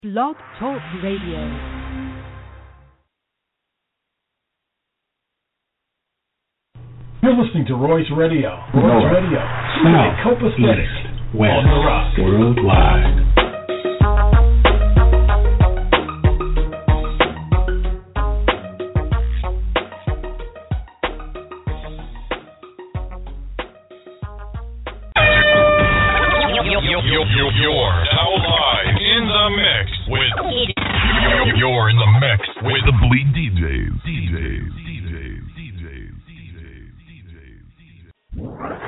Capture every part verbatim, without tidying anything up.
Blog Talk Radio. You're listening to Royce Radio. Royce North, Radio. South, Copacetic. East, West, on the rock. Worldwide. You're now live in the mix with. You're in the mix with the Bleed D Js. D Js. D Js. D Js. D Js. D Js.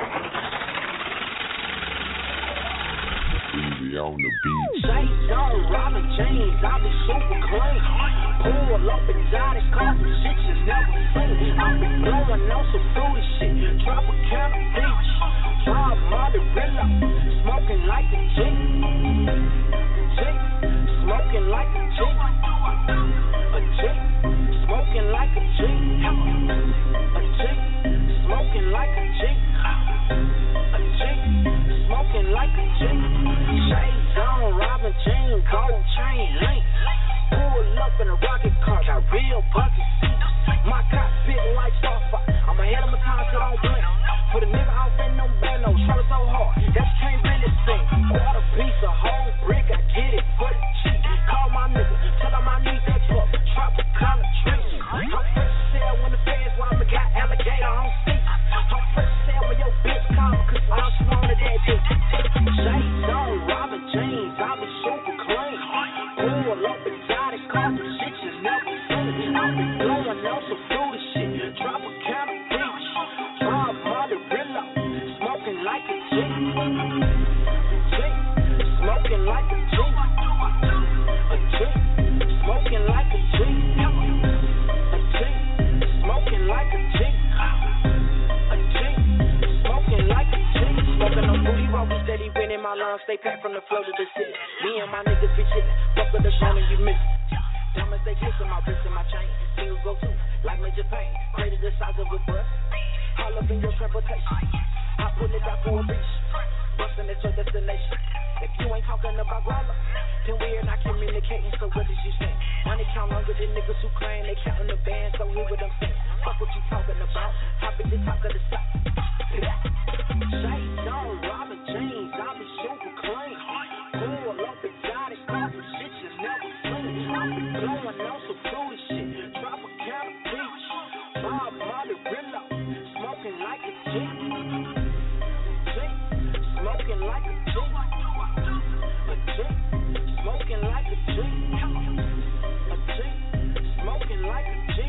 Easy on the beat. Shades on, Robin James, I be super clean. Pull up exotic cars, some shit you never seen. I be blowing on some fruity shit, Tropicana Beach. Drive Margarilla, smoking like a G. G, smoking like a G. A G, smoking like a G. A G, smoking like a G. A G, smoking like a G. Shades on, Robin Jean, gold chain link. Pull up in a rocket car, got real bucket seats. My cockpit like Starfire, I'm ahead of my time, so don't blink. For the nigga, I don't bend no band, no try so hard. That you can't really sing. Quarter piece, a whole brick, I get it for the cheap. Call my nigga, tell him I need that truck. Tropicana trees. I'm fresh as hell when the feds want me, got alligator on seats. I'm fresh as hell when your bitch call me, cause all she wanted that dick. Shades on, Robin James, I be super clean. Pull up exotic cars, some shit you never seen. I be blowing on some fruity shit, Tropicana Beach. Drive Margarilla, smoking like a G. G, smoking like a G. A G, smoking like a G. A G, smoking like a G. A G, smoking like a G. Smoking on booty while we steady winning. My lungs stay packed from the flow to the city. Me and my niggas be chillin'. Fuck with the phone and you miss it. Diamonds they glisten, my wrist and my chain. Singles go too, like Major Payne. Created the size of a bus. All up in your transportation. I pull it out for a reach. Bustin' at your destination. If you ain't talking about growler, then we're not communicating. So what did you say? Money count longer than niggas who claim they counting the band. So hear what I'm saying. Fuck what you talking about. Hop in the top of the stop. Shades on, Robin James, I be super clean. Pull up exotic cars, some shit you never seen. I be blowing on some fruity shit. Tropicana Beach. Drive Margarilla, smoking like a G. G, smoking like a G. A G, smoking like a G. A G, smoking like a G.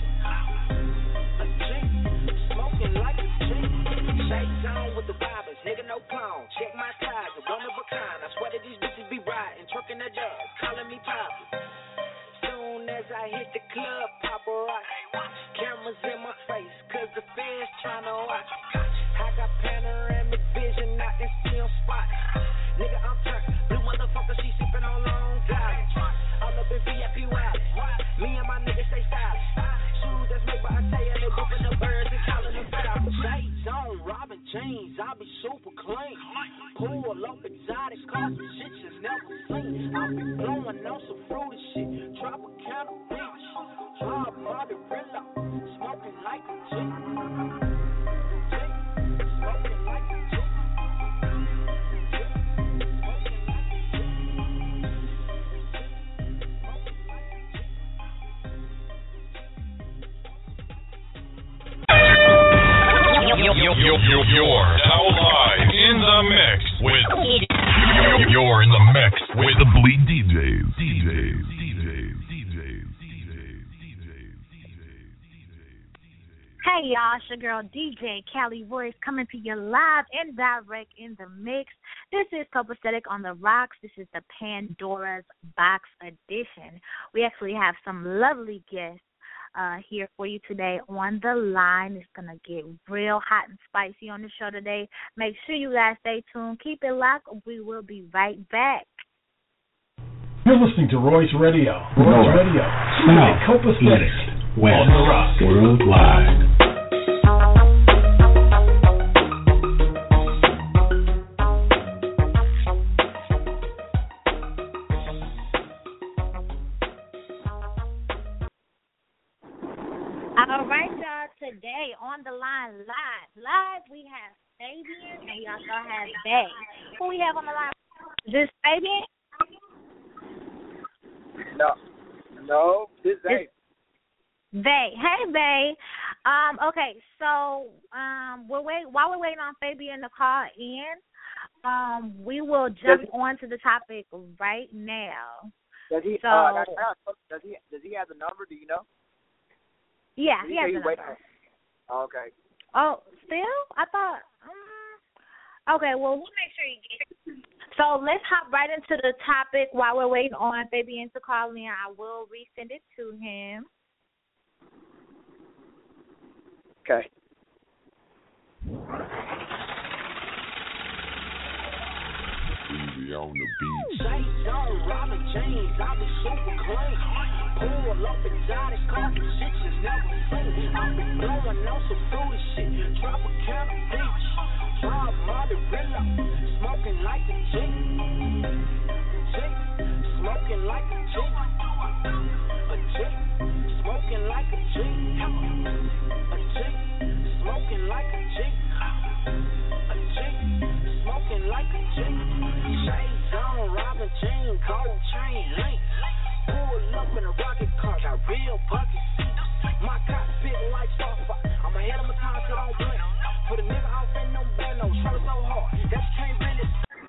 A G, smoking like a G. Shades on with the vibers, nigga no clown. Check my ties, one of a kind. I swear that these bitches be riding, trucking the dub, calling me Papa. Soon as I hit the club, paparazzi. Cameras in my face, cause the fans tryna watch. I got panoramic vision, not in film spot. Nigga, I'm turned. Blue motherfucker, she sippin' on Long Island. All up in V I P Wallet. Me and my niggas stay stylish. Shoes that's made by Isaiah, they whooping the birds and calling them foul. Shades on, Robin James, I be super clean. Pull up exotic cars, some shit you never seen. I be blowing on some fruity shit, Tropicana Beach. Drive Margarilla, smoking like a G. G, smoking like a G. You're now live in the mix with. You're in the mix with the Bleed D Js. D Js. D Js. D Js. D Js. D Js. D Js. Hey y'all, it's your girl D J Callie Royce coming to you live and direct in the mix. This is Copacetic on the Rocks. This is the Pandora's Box edition. We actually have some lovely guests uh, here for you today on the line. It's going to get real hot and spicy on the show today. Make sure you guys stay tuned. Keep it locked. We will be right back. You're listening to Royce Radio. Royce North, Radio. South, Copacetic. East, West, on the rock. Worldwide. All right, y'all. Today on the line, live, live, we have Fabian, and we also have Bay. Who we have on the line? Is this Fabian? No, no, this Bay. Bay. Hey, Bay. Um, okay, so um, we're wait while we're waiting on Fabian to call in. Um, we will jump does on to the topic right now. Does he? So, uh, does he? Does he have the number? Do you know? Yeah, Did he he has say the he wait- number. Oh, okay. Oh, still? I thought. Um, okay, well, we'll make sure you get it. So let's hop right into the topic while we're waiting on Fabian to call in. I will resend it to him. Okay. Easy on the beat. Shades on, Robin James, I be super clean. Pull up exotic cars and shit you never seen. I be blowing on some fruity shit. Drop a can of beach. Drive Margarilla. Smoking like a G. G. Smoking like a G. A G. Smoking like a G. A G. Smoking like a G. A G. Smoking like a G. Shades on, Robin Jean, gold chain link. Pull up in a rocket car, got real bucket seats. My cockpit lights off, I'm ahead of my time, so don't blink. For the nigga off ain't no bando, try so hard, that you can't really.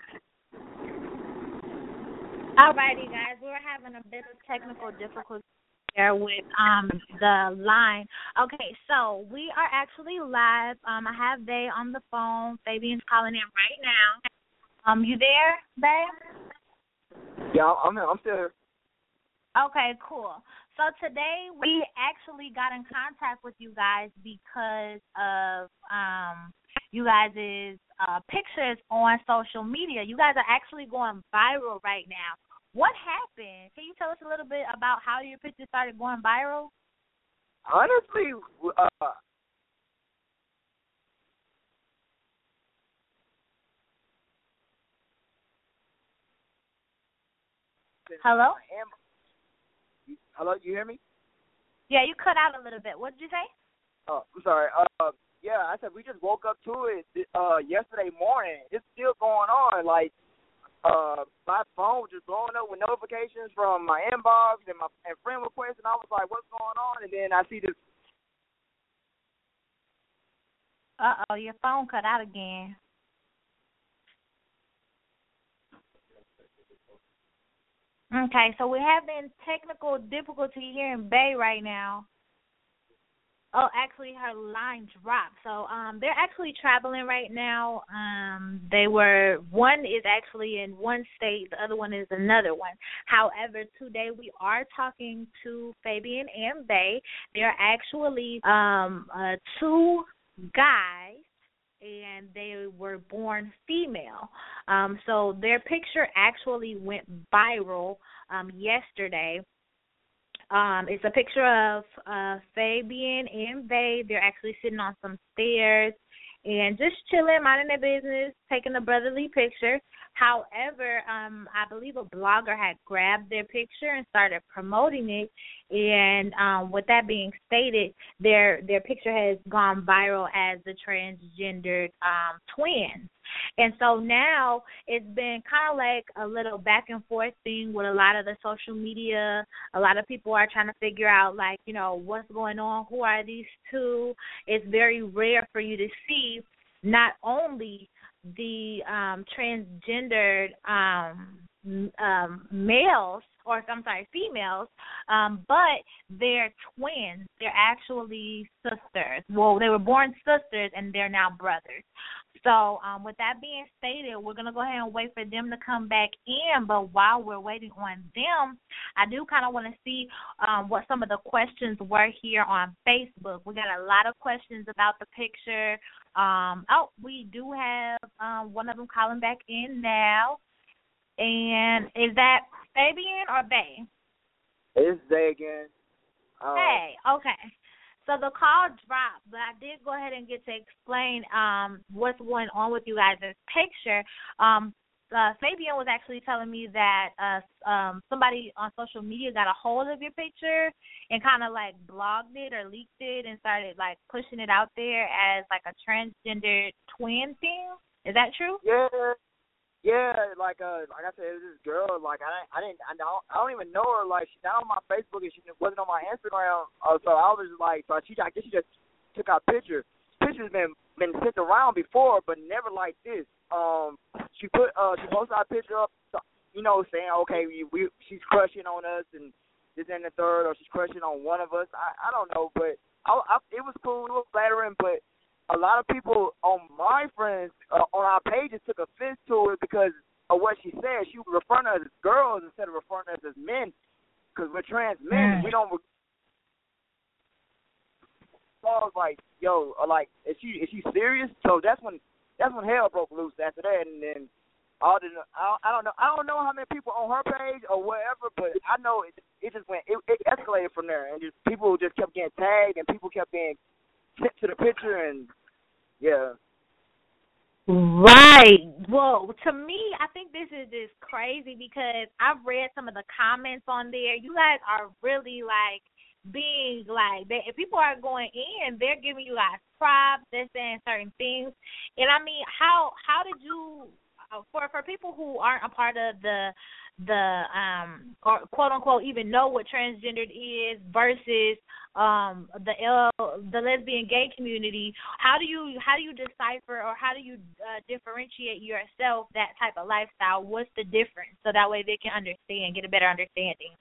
Alrighty, guys, we were having a bit of technical difficulty there with um the line. Okay, so we are actually live. Um, I have Bay on the phone. Fabian's calling in right now. Um, you there, Bay? Yeah, I'm. I'm still here. Okay, cool. So today we actually got in contact with you guys because of um you guys' uh, pictures on social media. You guys are actually going viral right now. What happened? Can you tell us a little bit about how your pictures started going viral? Honestly, uh, Hello? Hello, you hear me? Yeah, you cut out a little bit. What did you say? Oh, I'm sorry. Uh, yeah, I said we just woke up to it uh yesterday morning. It's still going on. Like, uh, my phone was just blowing up with notifications from my inbox and my and friend requests, and I was like, "What's going on?" And then I see this. Uh oh, your phone cut out again. Okay, so we're having technical difficulty here in Bay right now. Oh, actually, her line dropped. So um, they're actually traveling right now. Um, they were one is actually in one state, the other one is another one. However, today we are talking to Fabian and Bay. They're actually um, uh, two guys, and they were born female. Um, so their picture actually went viral um, yesterday. Um, it's a picture of uh, Fabian and Bay. They're actually sitting on some stairs and just chilling, minding their business, taking a brotherly picture. However, um, I believe a blogger had grabbed their picture and started promoting it. And um, with that being stated, their their picture has gone viral as the transgendered um, twins. And so now it's been kind of like a little back and forth thing with a lot of the social media. A lot of people are trying to figure out, like, you know, what's going on? Who are these two? It's very rare for you to see not only the um, transgendered um, um, males, or I'm sorry, females, um, but they're twins. They're actually sisters. Well, they were born sisters, and they're now brothers. So um, with that being stated, we're going to go ahead and wait for them to come back in. But while we're waiting on them, I do kind of want to see um, what some of the questions were here on Facebook. We got a lot of questions about the picture. Um, oh, we do have um, one of them calling back in now. And is that Fabian or Bay? It's Zay again. Um, Hey, okay. So the call dropped, but I did go ahead and get to explain um, what's going on with you guys' picture. Um, uh, Fabian was actually telling me that uh, um, somebody on social media got a hold of your picture and kind of like blogged it or leaked it and started like pushing it out there as like a transgender twin thing. Is that true? Yeah, yeah. Like uh, like I said, it was this girl. Like I, I didn't, I don't, I don't even know her. Like she's not on my Facebook and she wasn't on my Instagram. Uh, so I was like, so she, I guess she just took our picture. Pictures been been sent around before, but never like this. Um, she put uh, she posted our picture up, you know, saying okay, we, we she's crushing on us and this and the third, or she's crushing on one of us. I, I don't know, but I, I, it was cool, it was flattering, but a lot of people on my friends uh, on our pages took offense to it because of what she said. She was referring to us as girls instead of referring to us as men, because we're trans men. Mm. We don't. I was like, yo, like, is she is she serious? So that's when that's when hell broke loose after that, and then all the I, I don't know I don't know how many people on her page or whatever, but I know it it just went it, it escalated from there, and just people just kept getting tagged, and people kept being sent to the picture, and yeah. Right. Well, to me, I think this is just crazy because I've read some of the comments on there. You guys are really like being like that. If people are going in, they're giving you guys props, they're saying certain things. And I mean, how how did you for for people who aren't a part of the the um or quote unquote even know what transgendered is versus um the L, the lesbian gay community, how do you how do you decipher or how do you uh, differentiate yourself that type of lifestyle? What's the difference so that way they can understand, get a better understanding?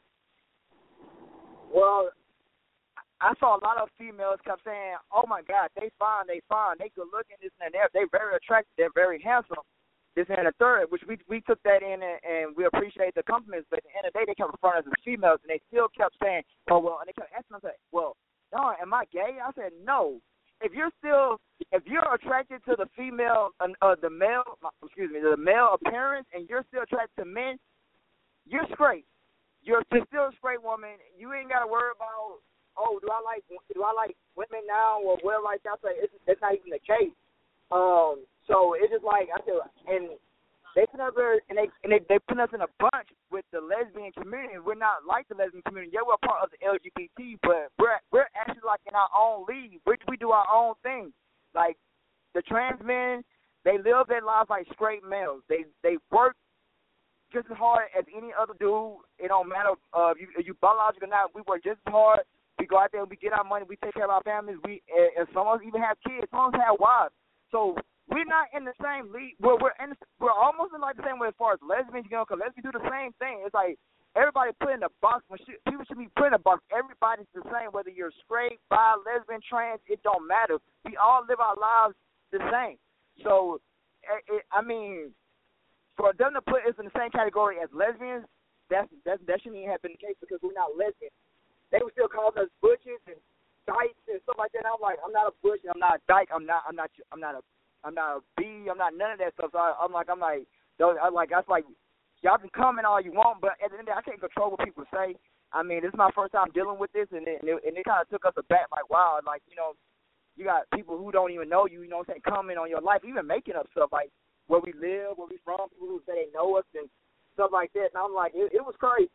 Well, I saw a lot of females kept saying, "Oh my God, they fine, they fine, they good looking, this and that. They very attractive, they're very handsome, this and the third." Which we we took that in and, and we appreciate the compliments. But at the end of the day, they kept referring to us as females, and they still kept saying, "Oh well," and they kept asking us, like, "Well, no, am I gay?" I said, "No. If you're still if you're attracted to the female, uh, the male, excuse me, the male appearance, and you're still attracted to men, you're straight. You're still a straight woman. You ain't got to worry about." Oh, do I like do I like women now or whatever like that? Like, it's, it's not even the case. Um, so it's just like I said, and they put us and they and they, they put us in a bunch with the lesbian community. We're not like the lesbian community. Yeah, we're part of the L G B T, but we're we're actually like in our own league. We we do our own thing. Like the trans men, they live their lives like straight males. They they work just as hard as any other dude. It don't matter uh, if you if you biological or not. We work just as hard. We go out there, we get our money, we take care of our families. We and some of us even have kids. Some of us have wives. So we're not in the same league. We're we're in, we're almost in like the same way as far as lesbians, you know, because lesbians do the same thing. It's like everybody put in a box. When she, people should be put in a box. Everybody's the same, whether you're straight, bi, lesbian, trans. It don't matter. We all live our lives the same. So it, I mean, for them to put us in the same category as lesbians, that's, that's that shouldn't even have been the case because we're not lesbians. They were still calling us butches and dykes and stuff like that. And I'm like, I'm not a butch, I'm not a dyke, I'm not, I'm not, I'm not a, I'm not a B, I'm not none of that stuff. So I, I'm like, I'm like, I'm like, that's like, y'all can comment all you want, but at the end of the day, I can't control what people say. I mean, this is my first time dealing with this, and it, and it, and it kind of took us aback, like, wow, like, you know, you got people who don't even know you, you know what I'm saying, comment on your life, even making up stuff like where we live, where we from, people who say they know us and stuff like that. And I'm like, it, it was crazy.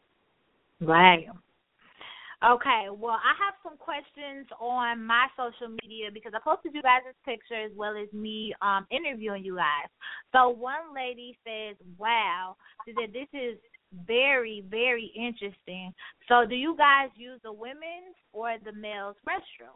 Wow. Okay, well, I have some questions on my social media because I posted you guys' picture as well as me um, interviewing you guys. So one lady says, wow, she said this is very, very interesting. So do you guys use the women's or the male's restroom?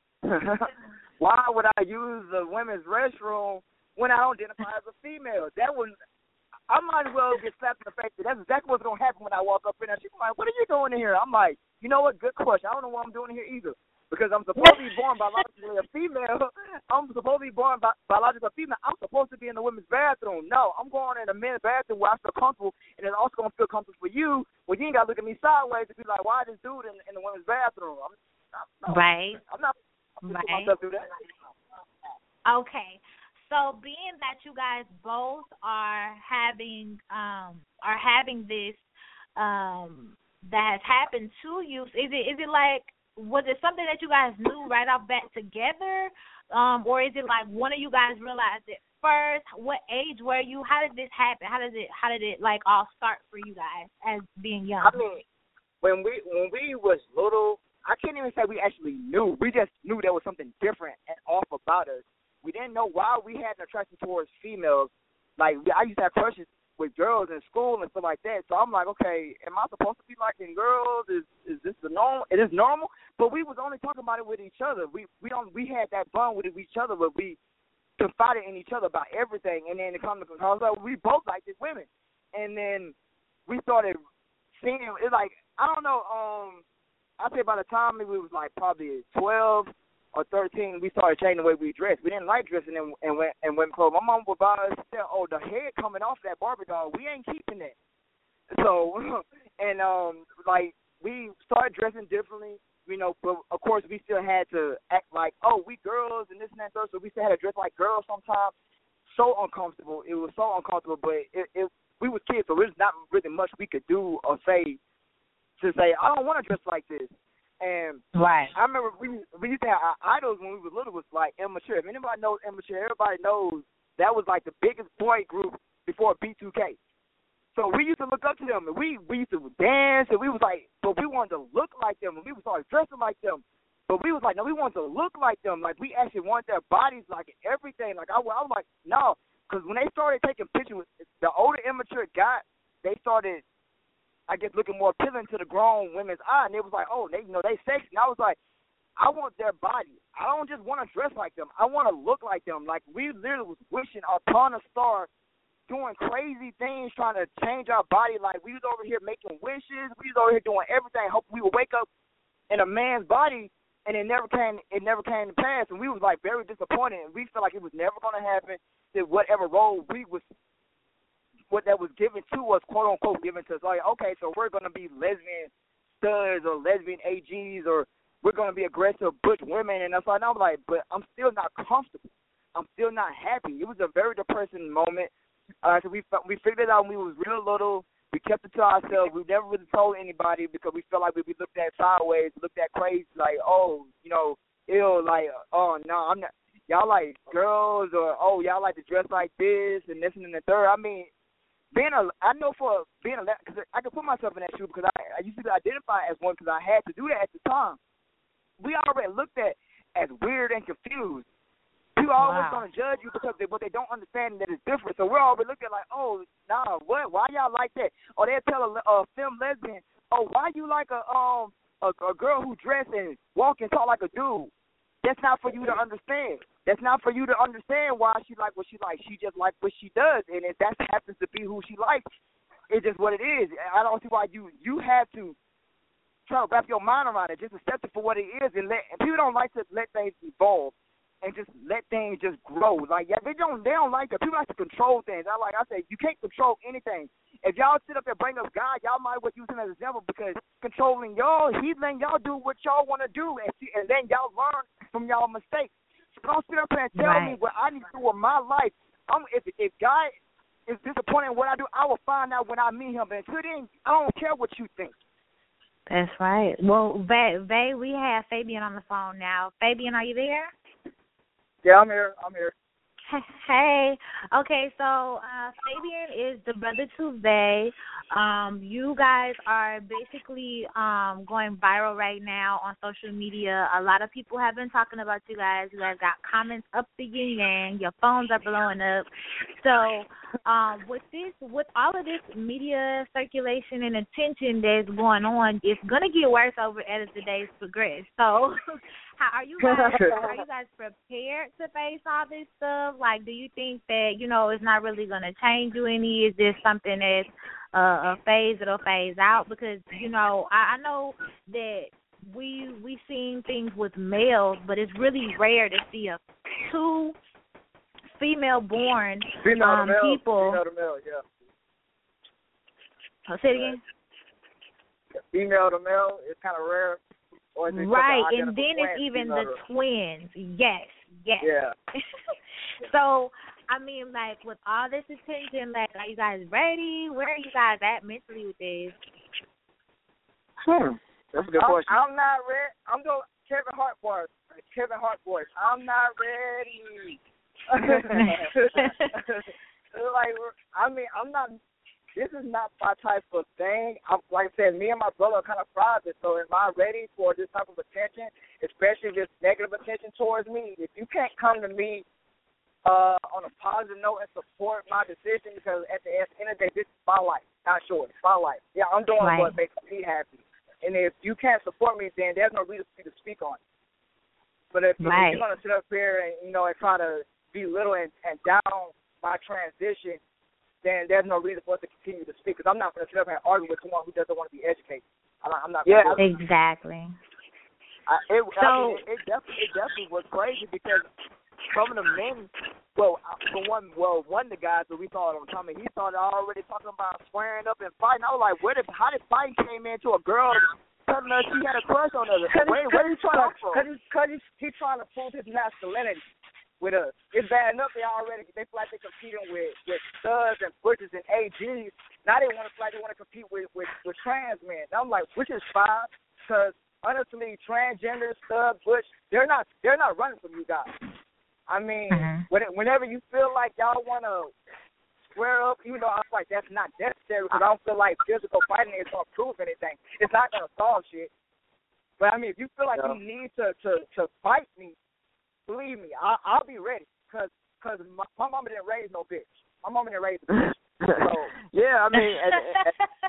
Why would I use the women's restroom when I don't identify as a female? That wouldn't. I might as well get slapped in the face. That's exactly what's going to happen when I walk up in there. She's like, what are you doing in here? I'm like, you know what? Good question. I don't know what I'm doing here either because I'm supposed to be born biologically a female. I'm supposed to be born bi- biologically a female. I'm supposed to be in the women's bathroom. No, I'm going in the men's bathroom where I feel comfortable, and it's also going to feel comfortable for you when you ain't got to look at me sideways and be like, why this dude in, in the women's bathroom? I'm, I'm, no, right. I'm not I'm right. myself through that. Okay. So being that you guys both are having um, are having this um, that has happened to you, is it is it like was it something that you guys knew right off bat together, um, or is it like one of you guys realized it first? What age were you? How did this happen? How did it how did it like all start for you guys as being young? I mean, when we when we was little, I can't even say we actually knew. We just knew there was something different and off about us. We didn't know why we had an attraction towards females. Like, I used to have crushes with girls in school and stuff like that. So I'm like, okay, am I supposed to be liking girls? Is is this the normal? It is normal. But we was only talking about it with each other. We we don't we had that bond with each other, but we confided in each other about everything. And then it come to conclusion, we both liked these women. And then we started seeing it's like I don't know. Um, I say by the time we was like probably twelve or thirteen, we started changing the way we dressed. We didn't like dressing in and went and women clothes. My mom would buy us, oh, the head coming off that Barbie doll, we ain't keeping that. So, and um, like we started dressing differently, you know. But of course, we still had to act like, oh, we girls and this and that. Stuff. So we still had to dress like girls sometimes. So uncomfortable. It was so uncomfortable. But it, it we was kids, so there's not really much we could do or say to say, I don't want to dress like this. And right. I remember we we used to have our idols when we were little was like Immature. If anybody knows Immature, everybody knows that was like the biggest boy group before B two K. So we used to look up to them, and we, we used to dance, and we was like, but we wanted to look like them, and we started dressing like them. But we was like, no, we wanted to look like them. Like, we actually wanted their bodies, like everything. Like, I, I was like, no, because when they started taking pictures, the older Immature got, they started, I guess, looking more appealing to the grown women's eye, and it was like, oh, they, you know, they sexy. And I was like, I want their body. I don't just want to dress like them. I want to look like them. Like, we literally was wishing upon a star, doing crazy things, trying to change our body. Like, we was over here making wishes. We was over here doing everything, hoping we would wake up in a man's body, and it never came. It never came to pass. And we was like very disappointed. And we felt like it was never going to happen. That whatever role we was, what that was given to us, quote unquote, given to us. Like, okay, so we're going to be lesbian studs or lesbian A Gs, or we're going to be aggressive butch women. And I was like, but I'm still not comfortable. I'm still not happy. It was a very depressing moment. Uh, so we we figured it out when we was real little. We kept it to ourselves. We never really told anybody because we felt like we'd be looked at sideways, looked at crazy, like, oh, you know, ill, like, oh, no, I'm not. Y'all like girls, or, oh, y'all like to dress like this and this and the third. I mean, being a, I know for being a, because I can put myself in that shoe because I, I used to identify as one because I had to do that at the time. We already looked at as weird and confused. People are always Wow. going to judge you because they, what they don't understand that it's different. So we're always looking like, oh, nah, what? Why y'all like that? Or they'll tell a, a film lesbian, oh, why you like a um a, a girl who dress and walk and talk like a dude? That's not for you to understand. That's not for you to understand why she like what she likes. She just like what she does, and if that happens to be who she likes, it's just what it is. I don't see why you you have to try to wrap your mind around it. Just accept it for what it is, and let. And people don't like to let things evolve and just let things just grow. Like, yeah, they don't they don't like that. People like to control things. I like I say, you can't control anything. If y'all sit up there and bring up God, y'all might well use him as an example because controlling y'all, he's letting y'all do what y'all want to do, and see, and then y'all learn from y'all mistakes. So don't sit up there and tell Right. me what I need to do with my life. I'm, if if God is disappointed in what I do, I will find out when I meet him. But until then, I don't care what you think. That's right. Well, Vay, Vay, we have Fabian on the phone now. Fabian, are you there? Yeah, I'm here. I'm here. Hey, okay, so uh, Fabian is the brother to Vay. Um, you guys are basically um, going viral right now on social media. A lot of people have been talking about you guys. You guys got comments up the yin yang. Your phones are blowing up. So um, with this, with all of this media circulation and attention that's going on, it's gonna get worse over as the days progress. So. How are you guys? Are you guys prepared to face all this stuff? Like, do you think that you know it's not really going to change you any? Is this something that's uh, a phase that'll phase out? Because you know, I, I know that we we seen things with males, but it's really rare to see a two female-born Female um, to male, people. Female to male, yeah. Oh, say it again. Female to male, it's kind of rare. Or is it Right, something and then it's twins, even female the to- twins. Yes, yes. Yeah. So, I mean, like, with all this attention, like, are you guys ready? Where are you guys at mentally with this? Hmm. That's a good question. I'm, I'm not ready. I'm going Kevin Hart voice. Kevin Hart voice. I'm not ready. like, I mean, I'm not. This is not my type of thing. I'm, like I said, me and my brother are kind of private. So, am I ready for this type of attention, especially if it's negative attention towards me? If you can't come to me uh, on a positive note and support my decision, because at the end of the day, this is my life, not yours. It's my life. Yeah, I'm doing right. what makes me happy. And if you can't support me, then there's no reason for me to speak on it. But if, right. if you're going to sit up here and, you know, and try to belittle and, and down my transition, then there's no reason for us to continue to speak, because I'm not going to sit up and argue with someone who doesn't want to be educated. I'm not. I'm not yeah, exactly. I, it, so, I mean, it, it, definitely, it definitely was crazy, because some of the men, well, for one, well, one of the guys that we saw it on coming, he started already talking about squaring up and fighting. I was like, where did, how did fighting came into a girl telling us she had a crush on her? Wait, where did he trying to? Because he's, cause he's, he's trying to prove his masculinity with us. It's bad enough they already, they feel like they're competing with, with studs and butchers and A Gs. Now they want to feel like they want to compete with, with, with trans men. And I'm like, which is fine, because honestly, transgender, stud, butch, they're not, they're not running from you guys. I mean, mm-hmm. when, whenever you feel like y'all want to square up, even though I feel like that's not necessary, because I don't feel like physical fighting is going to prove anything. It's not going to solve shit. But, I mean, if you feel like yeah. you need to, to, to fight me, believe me, I, I'll be ready, because cause my, my mama didn't raise no bitch. My mama didn't raise a bitch. So, yeah, I mean, at, at,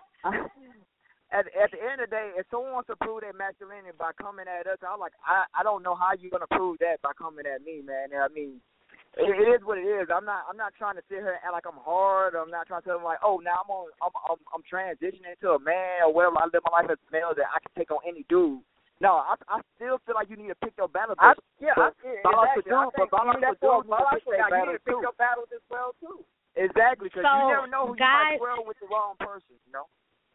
at, at the end of the day, if someone wants to prove their masculinity by coming at us, I'm like, I, I don't know how you're going to prove that by coming at me, man. I mean, it, it is what it is. I'm not I'm not trying to sit here and act like I'm hard. I'm not trying to tell them, like, oh, now I'm, on, I'm, I'm, I'm transitioning into a man, or whatever. I live my life as a male that I can take on any dude. No, I I still feel like you need to pick your battles. I, yeah, I, yeah, exactly. I think you need to pick your battles as well, too. Exactly, because so, you never know who guys, you might square with the wrong person, you know?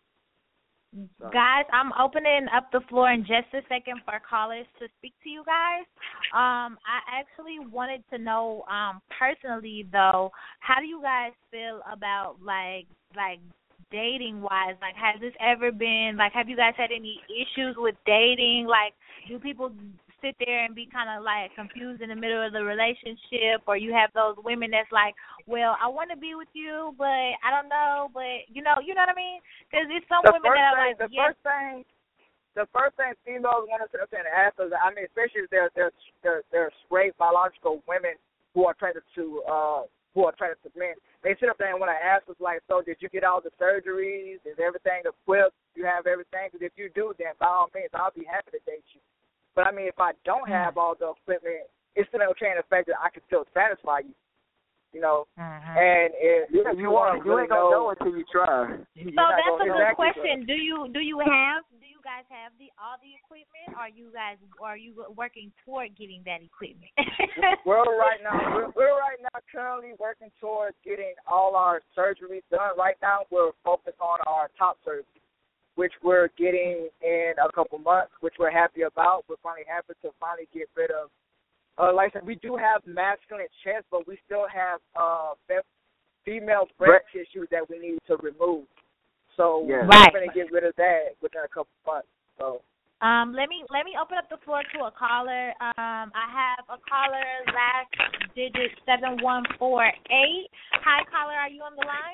So. Guys, I'm opening up the floor in just a second for callers to speak to you guys. Um, I actually wanted to know, um, personally, though, how do you guys feel about, like, like, dating-wise? Like, has this ever been, like, have you guys had any issues with dating? Like, do people sit there and be kind of, like, confused in the middle of the relationship, or you have those women that's like, well, I want to be with you, but I don't know, but, you know, you know what I mean? Because it's some the women that are thing, like, the yes. first thing, the first thing females want to sit up and ask us, I mean, especially if they're, they're, they're, they're straight biological women who are attracted to, uh, who are attracted to men, they sit up there and want to ask us, like, so did you get all the surgeries? Is everything equipped? You have everything? Because if you do, then by all means, I'll be happy to date you. But, I mean, if I don't have all the equipment, it's still no change the fact that I can still satisfy you, you know. Mm-hmm. And if, if you want to you really ain't gonna know, know until you try. So that's a good exactly question. Do you do you have do you guys have the all the equipment? Or are you guys or are you working toward getting that equipment? we're right now we're, we're right now currently working towards getting all our surgeries done. Right now we're focused on our top surgery, which we're getting in a couple months, which we're happy about. We're finally happy to finally get rid of. Uh, like I said, we do have masculine chest, but we still have uh, female breast tissue that we need to remove. So yeah. we're right. going to get rid of that within a couple months. So. Um, let me let me open up the floor to a caller. Um, I have a caller, last digit seven one four eight. Hi, caller, are you on the line?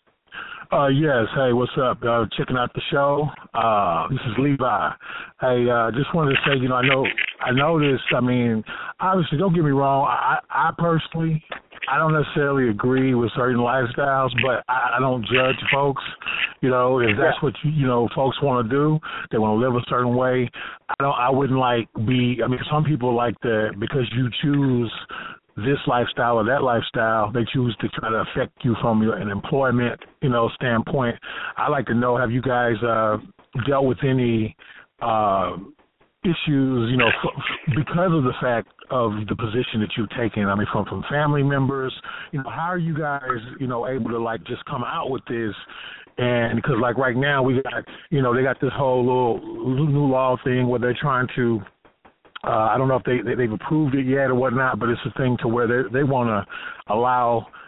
Uh, yes. Hey, what's up? Uh, checking out the show. Uh, this is Levi. Hey, uh, just wanted to say, you know, I know, I noticed. I mean, obviously, don't get me wrong. I, I personally, I don't necessarily agree with certain lifestyles, but I, I don't judge folks. You know, if that's what you, you know, folks want to do, they want to live a certain way. I don't. I wouldn't like be. I mean, some people like that because you choose this lifestyle or that lifestyle, they choose to try to affect you from your, an employment, you know, standpoint. I like to know, have you guys uh, dealt with any uh, issues, you know, f- because of the fact of the position that you've taken? I mean, from, from family members, you know, how are you guys, you know, able to, like, just come out with this? And because, like, right now we got, you know, they got this whole little new law thing where they're trying to, Uh, I don't know if they, they, they've approved it yet or whatnot, but it's a thing to where they they want to allow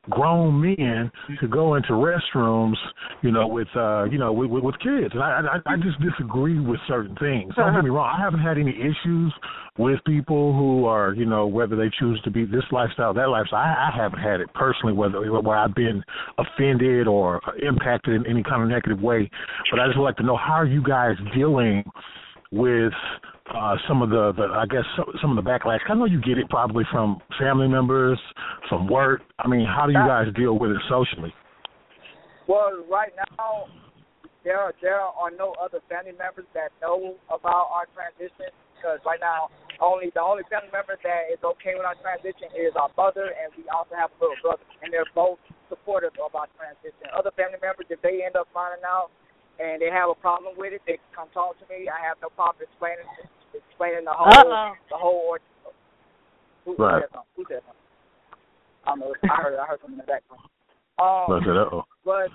grown men to go into restrooms, you know, with uh, you know, with, with, with kids. And I, I I just disagree with certain things. Don't get me wrong. I haven't had any issues with people who are, you know, whether they choose to be this lifestyle, that lifestyle. I, I haven't had it personally, whether where I've been offended or impacted in any kind of negative way. But I just would like to know, how are you guys dealing with uh, some of the, the, I guess, some of the backlash? I know you get it probably from family members, from work. I mean, how do you guys deal with it socially? Well, right now, there are, there are no other family members that know about our transition, because right now, only the only family member that is okay with our transition is our mother, and we also have a little brother, and they're both supportive of our transition. Other family members, if they end up finding out and they have a problem with it, they come talk to me. I have no problem explaining explaining the whole Uh-oh. the whole ordeal. Who, right. who said something? I don't know. I heard I heard something in the background. Um, uh-oh. But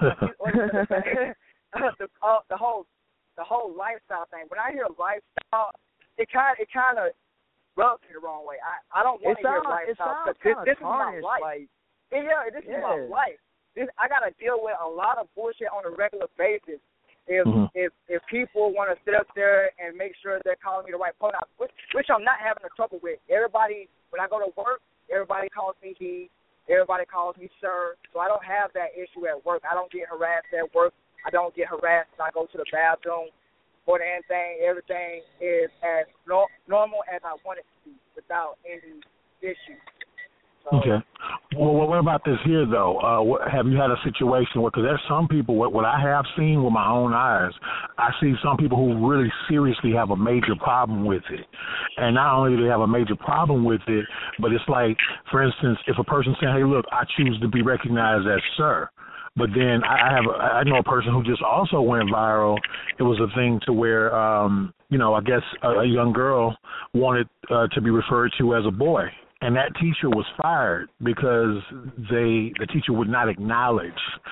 the, uh, the whole the whole lifestyle thing. When I hear lifestyle, it kind it kind of rubs me the wrong way. I, I don't want to hear lifestyle, because this, this is my life. Like, yeah, this yeah. is my life. This, I got to deal with a lot of bullshit on a regular basis. If mm-hmm. if if people want to sit up there and make sure they're calling me the right pronoun, which, which I'm not having a trouble with. Everybody, when I go to work, everybody calls me he. Everybody calls me sir. So I don't have that issue at work. I don't get harassed at work. I don't get harassed when I go to the bathroom. More than anything, everything is as no, normal as I want it to be, without any issues. So, okay. Well, what about this here, though? Uh, what, have you had a situation where, because there's some people, what, what I have seen with my own eyes, I see some people who really seriously have a major problem with it. And not only do they have a major problem with it, but it's like, for instance, if a person's saying, hey, look, I choose to be recognized as sir. But then I have, a, I know a person who just also went viral. It was a thing to where, um, you know, I guess a, a young girl wanted uh, to be referred to as a boy. And that teacher was fired because they the teacher would not acknowledge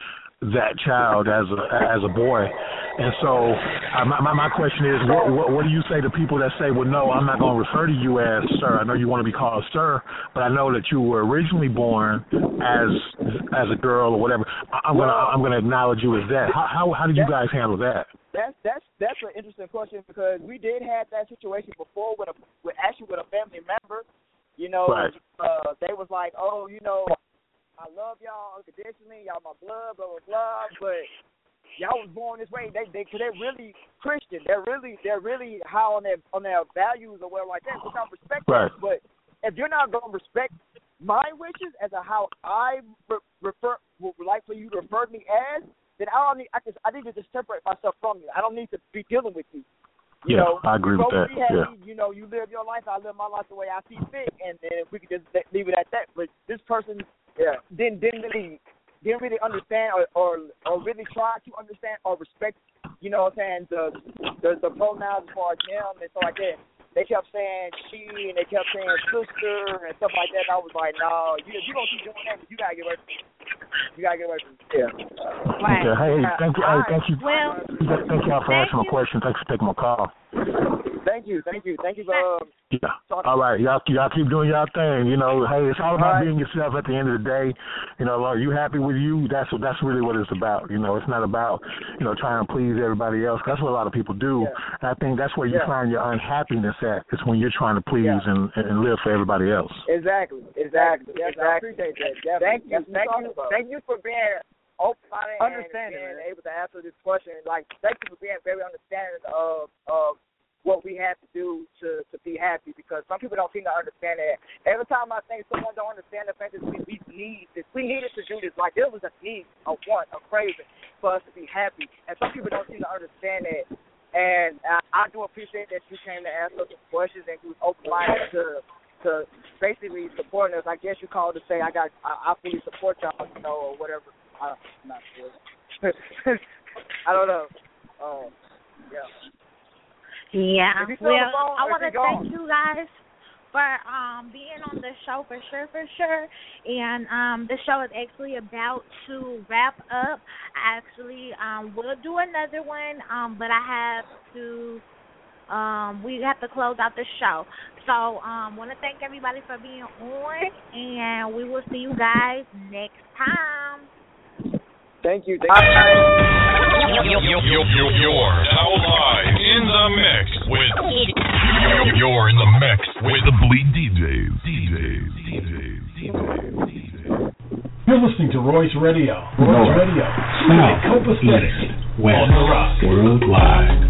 that child as a as a boy. And so uh, my my question is, what, what what do you say to people that say, well, no, I'm not going to refer to you as sir. I know you want to be called sir, but I know that you were originally born as as a girl or whatever. I'm gonna I'm gonna acknowledge you as that. How how how did you guys handle that? That's that's that's an interesting question, because we did have that situation before with a with actually with a family member. You know, right. uh, they was like, oh, you know, I love y'all unconditionally, y'all my blood, blah blah blah, but y'all was born this way. They they cause they're really Christian. They're really they're really high on their on their values or whatever like that. Which I respect right. that. But if you're not gonna respect my wishes as to how I re- refer would like for you to refer to me as, then I don't need I just I need to just separate myself from you. I don't need to be dealing with you. You yeah, know, I agree with that. Happy, yeah. You know, you live your life, I live my life the way I see fit, and then we could just leave it at that. But this person yeah. didn't didn't really didn't really understand or, or or really try to understand or respect, you know what I'm saying, the the, the pronouns as far as him and stuff like that. They kept saying she and they kept saying sister and stuff like that. And I was like, no, you you don't keep doing that. You gotta get away from me. You gotta get away from me. Yeah. Right. Okay. Hey, thank you. Hey, thank you. Well, thank y'all for answering my question. Thanks for taking my call. Thank you, thank you, thank you for. Um, yeah. All right, y'all, y'all keep doing y'all thing. You know, hey, it's all about all right. being yourself. At the end of the day, you know, are you happy with you? That's what that's really what it's about. You know, it's not about you know trying to please everybody else. That's what a lot of people do. Yeah. And I think that's where you yeah. find your unhappiness at. It's when you're trying to please yeah. and, and live for everybody else. Exactly, exactly. Yes, exactly. I appreciate that. Definitely. Thank you, thank you, thank you for being open-minded and being able to answer this question. Like, thank you for being very understanding of of. what we have to do to, to be happy, because some people don't seem to understand that. Every time I think someone don't understand the fact that we, we need this, we needed to do this. Like, there was a need, a want, a craving for us to be happy, and some people don't seem to understand that. And I, I do appreciate that you came to ask us some questions and you was open-minded to to basically supporting us. I guess you called to say I got I, I fully support y'all, you know, or whatever. I, I'm not sure. I don't know. Um, yeah. Yeah, well, phone, I want to thank gone? you guys for um being on the show for sure, for sure. And um the show is actually about to wrap up. I actually um will do another one, um, but I have to um, we have to close out the show. So um, want to thank everybody for being on, and we will see you guys next time. Thank you. Thank you. You're now live in the mix with. You're in the mix with the Bleed D Js. D Js. D Js. D Js. D Js. You're listening to Royce Radio. Royce North, Radio. South, Copacetic East, West, on the rock. Worldwide.